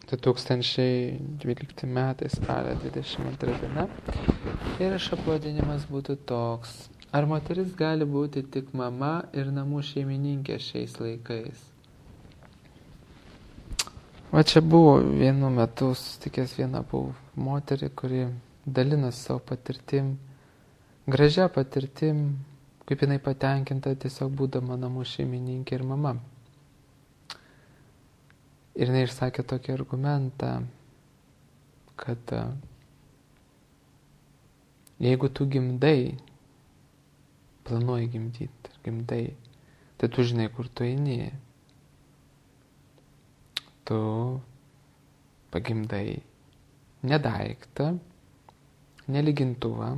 2012 metai spalio 22 diena ir apibūdinimas būtų toks. Ar moteris gali būti tik mama ir namų šeimininkė šiais laikais? Va čia buvo vienu metu susitikęs vieną moterį, kuri dalinosi savo patirtim, gražia patirtim, kaip jinai patenkinta tiesiog būdama namų šeimininkė ir mama. Ir jinai išsakė tokį argumentą, kad jeigu tu gimdai, planuoji gimdyti ir gimdai, tai tu žinai, kur tu eini. Tu pagimdai ne daiktą, ne lygintuvą,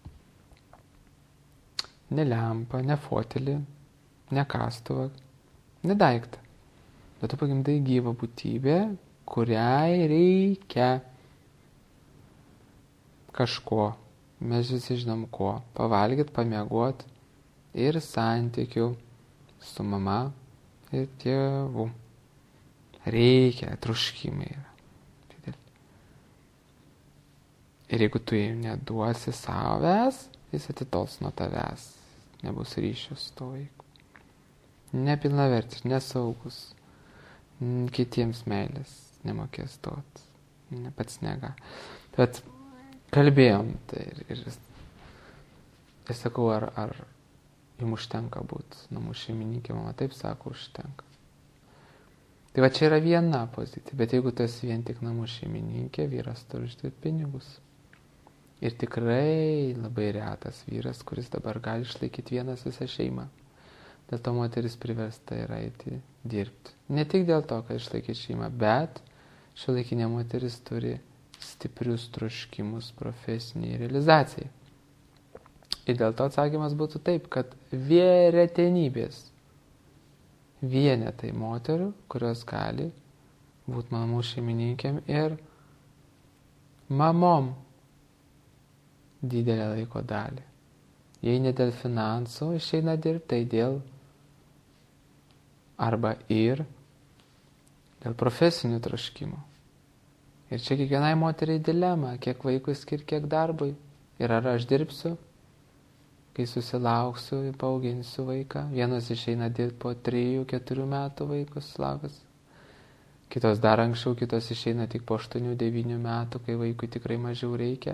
ne lempą, ne fotelį, ne kastuvą, ne daiktą. Bet tu pagimdai gyvą būtybę, kuriai reikia kažko, mes visi žinom ko, pavalgyt, pamiegot ir santykių su mama ir tėvu. Reikia, troškimai yra. Ir jeigu tu jai neduosi savęs, jis atitols nuo tavęs, nebus ryšio su to vaiku. Nepilnavertis, nesaugus. Kitiems meilės nemokės duot, pats nega. Bet kalbėjom, tai ir sakau, ar jums užtenka būti namų šeimininkė, mama taip sako, užtenka. Tai va čia yra viena pozicija, bet jeigu tu esi vien tik namų šeimininkė, vyras turi uždirbti pinigus. Ir tikrai labai retas vyras, kuris dabar gali išlaikyti vienas visą šeimą. Dėl to moteris priversta yra eiti dirbti. Ne tik dėl to, kad išlaikyti šeimą, bet šiuolaikinė moteris turi stiprius troškimus profesiniai realizacijai. Ir dėl to atsakymas būtų taip, kad retenybės vienetai moterų, kurios gali būti mamų šeimininkėm ir mamom didelę laiko dalį. Jei ne dėl finansų išeina dirbti, tai dėl arba ir dėl profesinių troškimų. Ir čia kiekvienai moteriai dilema, kiek vaikui skirti, kiek darbui. Ir ar aš dirbsiu, kai susilauksiu, paauginsiu vaiką. Vienos išeina dirbti po 3-4 metų vaikus susilaukus. Kitos dar anksčiau, kitos išeina tik po 8-9 metų, kai vaikui tikrai mažiau reikia.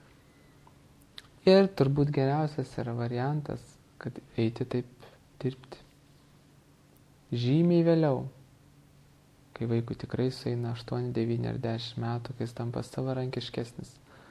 Ir turbūt geriausias yra variantas, kad eiti taip dirbti. Žymiai vėliau, kai vaikui tikrai sueina 8, 9 ar 10 metų, kai jis tampa savarankiškesnis.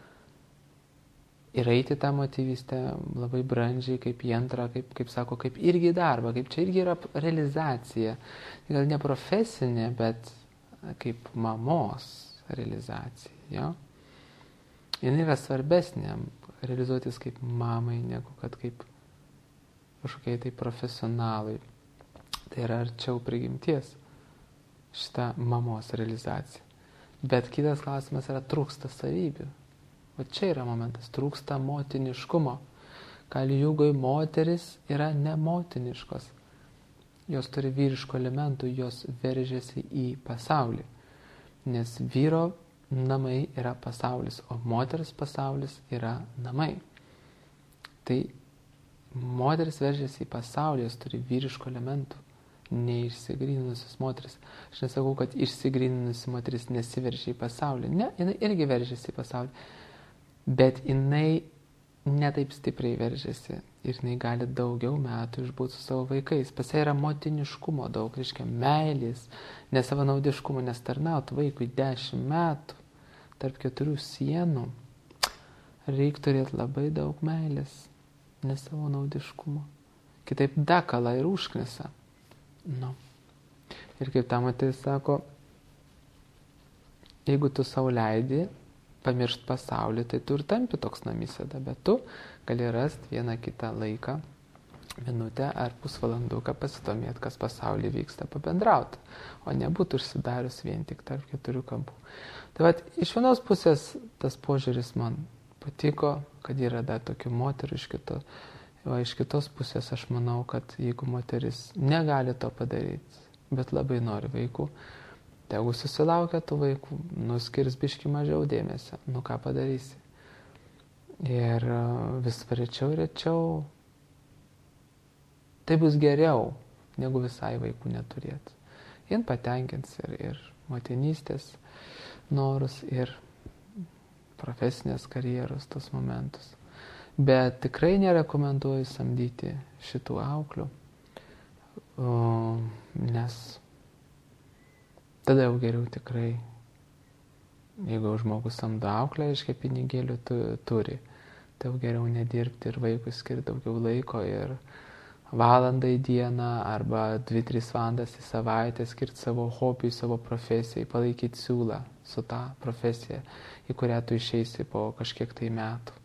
Ir eiti tą motyvystę labai brandžiai, kaip į antrą, kaip sako, kaip irgi darbą, kaip čia irgi yra realizacija. Gal ne profesinė, bet kaip mamos realizacija. Jo? Jis yra svarbesnė realizuotis kaip mamai, negu kad kaip kažkokiai tai profesionalai. Tai yra arčiau prigimties šitą mamos realizaciją. Bet kitas klausimas yra trūksta savybių. O čia yra momentas, trūksta motiniškumo. Kali Jugoj moteris yra nemotiniškos. Jos turi vyriškų elementų, jos veržiasi į pasaulį. Nes vyro namai yra pasaulis, o moters pasaulis yra namai. Tai moteris veržiasi į pasaulį, jos turi vyriškų elementų. Neišsigryninusios moteris. Aš nesakau, kad išsigryninusi moteris nesiveržia į pasaulį. Ne, jinai irgi veržiasi į pasaulį. Bet jinai netaip stipriai veržiasi. Ir jinai gali daugiau metų išbūti su savo vaikais. Pas ją yra motiniškumo daug, reiškia meilės, nesavanaudiškumo, nes tarnauti vaikui 10 metų tarp 4 sienų. Reikia turėti labai daug meilės, nesavanaudiškumo. Kitaip dakala ir užknisa. Nu. Ir kaip ta moteris sako, jeigu tu sau leidi pamiršt pasaulį, tai tu ir tampi toks namisėda, bet tu gali rasti vieną kitą laiką, minutę ar pusvalanduką pasidomėti, kas pasaulyje vyksta, pabendrauti, o nebūtų užsidarius vien tik tarp 4 kampų. Tai vat, iš vienos pusės tas požiūris man patiko, kad yra dar tokių moterų iš kitos. O iš kitos pusės aš manau, kad jeigu moteris negali to padaryti, bet labai nori vaikų, Tegu susilaukia tų vaikų, nuskirs biški mažiau dėmesio, ką padarysi. Ir vis rečiau, tai bus geriau, negu visai vaikų neturėti. Jin patenkins ir motinystės norus, ir profesinės karjeros tos momentus. Bet tikrai nerekomenduoju samdyti šitų auklių, nes tada jau geriau tikrai, jeigu žmogus samdo auklę, reiškia pinigėlių turi, tai jau geriau nedirbti ir vaikui skirti daugiau laiko ir valandą į dieną arba 2-3 valandas į savaitę skirti savo hobiui, savo profesijai, palaikyti siūlą su tą profesiją, į kurią tu išeisi po kažkiek tai metų.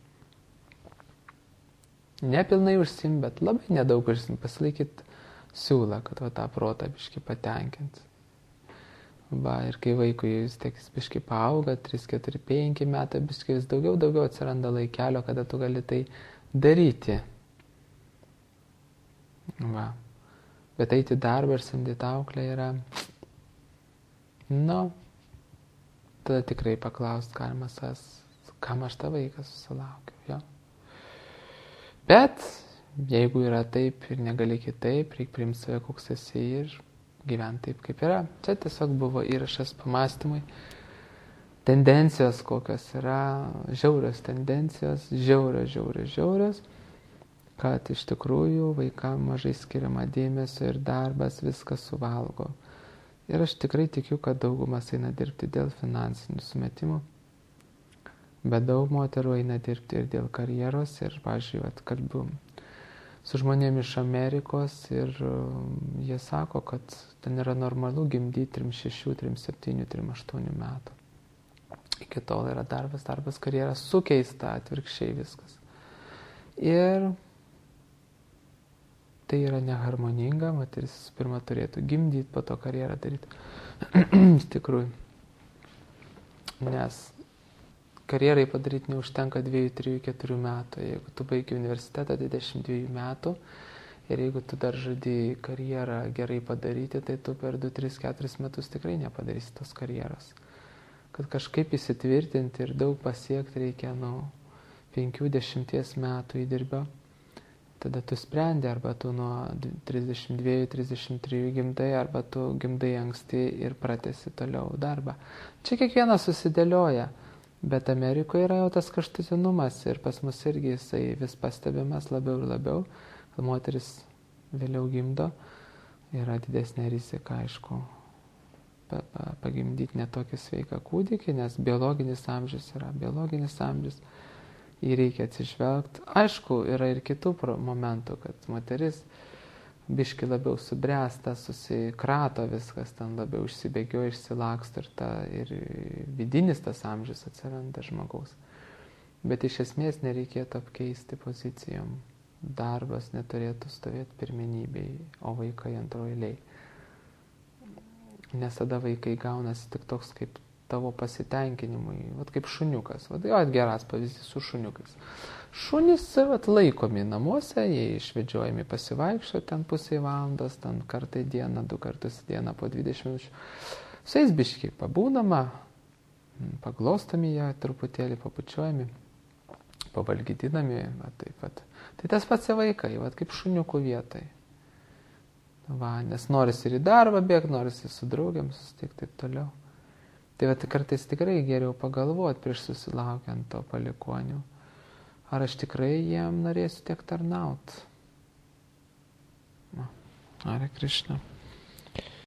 Nepilnai užsim, bet labai nedaug užsim, pasilaikyti siūlą, kad tą protą biškį patenkinti. Ir kai vaikui vis tiek biškį paauga, 3, 4, 5 metai, biškį vis daugiau atsiranda laikelio, kada tu gali tai daryti. Bet eiti darbą ir samdyti auklę yra, tada tikrai paklausti galima kam aš tą vaiką susilaukiu. Jo. Bet jeigu yra taip ir negali kitaip, reikia priimti save, koks esi ir gyventi taip, kaip yra. Čia tiesiog buvo įrašas pamastymui. Tendencijos kokios yra, žiaurios tendencijos, žiaurios, kad iš tikrųjų vaikam mažai skiriama dėmesio ir darbas viskas suvalgo. Ir aš tikrai tikiu, kad daugumas eina dirbti dėl finansinių sumetimų, bet daug moterų eina dirbti ir dėl karjeros. Ir, pavyzdžiui, kalbu su žmonėmis iš Amerikos ir jie sako, kad ten yra normalu gimdyti 36, 37, 38 metų. Iki tol yra darbas, karjera sukeista, atvirkščiai viskas. Ir tai yra neharmoninga, moteris pirmą turėtų gimdyti, po to karjerą daryti. Iš tikrųjų. Nes karjerai padaryti neužtenka 2, 3, 4 metų. Jeigu tu baigi universitetą 22 metų ir jeigu tu dar žadi karjerą gerai padaryti, tai tu per 2, 3, 4 metus tikrai nepadarysi tos karjeros. Kad kažkaip įsitvirtinti ir daug pasiekti reikia 5-10 metų įdirbio. Tada tu sprendi, arba tu nuo 32-33 gimdai, arba tu gimdai anksti ir pratęsi toliau darbą. Čia kiekvienas susidėlioja, bet Amerikoje yra jau tas kraštutinumas ir pas mus irgi jisai vis pastebimas labiau ir labiau. Moteris vėliau gimdo, yra didesnė rizika, aišku, pagimdyti netokį sveiką kūdikį, nes biologinis amžius yra biologinis amžius. Jį reikia atsižvelgti. Aišku, yra ir kitų momentų, kad moteris biški labiau subręsta, susikrato viskas, ten labiau išsibėgioja, išsilaksto ir vidinis tas amžius atsiranda žmogaus. Bet iš esmės nereikėtų apkeisti pozicijom. Darbas neturėtų stovėti pirmenybėj, o vaikai antroje eilėj. Nes tada vaikai gaunasi tik toks kaip tavo pasitenkinimui, kaip šuniukas. Geras pavyzdys su šuniukais. Šunys laikomi namuose, jie išvedžiojami pasivaikščioti ten pusę valandos, ten kartą į dieną, 2 kartus į dieną po 20 minučių. Su jais biškiai pabūnama, paglostomi jie truputėlį, papučiuojami, pavalgydinami, taip pat. Tai tas pats vaikai, kaip šuniukų vietai. Nes norisi ir į darbą bėgti, norisi su draugiam susitikti taip toliau. Tai kartais tikrai geriau pagalvoti prieš susilaukiant to palikuonių. Ar aš tikrai jiem norėsiu tiek tarnauti? Hare Krishna.